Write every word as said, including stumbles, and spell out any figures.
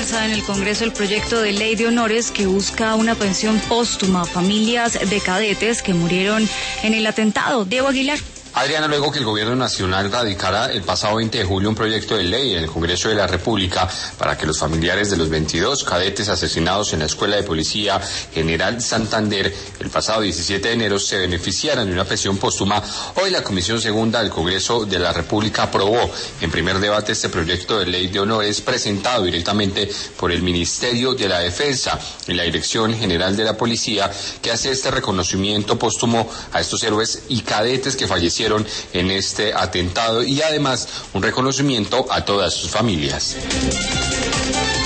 avanza en el Congreso el proyecto de ley de honores que busca una pensión póstuma a familias de cadetes que murieron en el atentado. Diego Aguilar. Adriana, luego que el Gobierno Nacional radicara el pasado veinte de julio un proyecto de ley en el Congreso de la República para que los familiares de los veintidós cadetes asesinados en la Escuela de Policía General Santander el pasado diecisiete de enero se beneficiaran de una pensión póstuma, hoy la Comisión Segunda del Congreso de la República aprobó en primer debate este proyecto de ley de honores presentado directamente por el Ministerio de la Defensa y la Dirección General de la Policía, que hace este reconocimiento póstumo a estos héroes y cadetes que fallecieron en este atentado y además un reconocimiento a todas sus familias.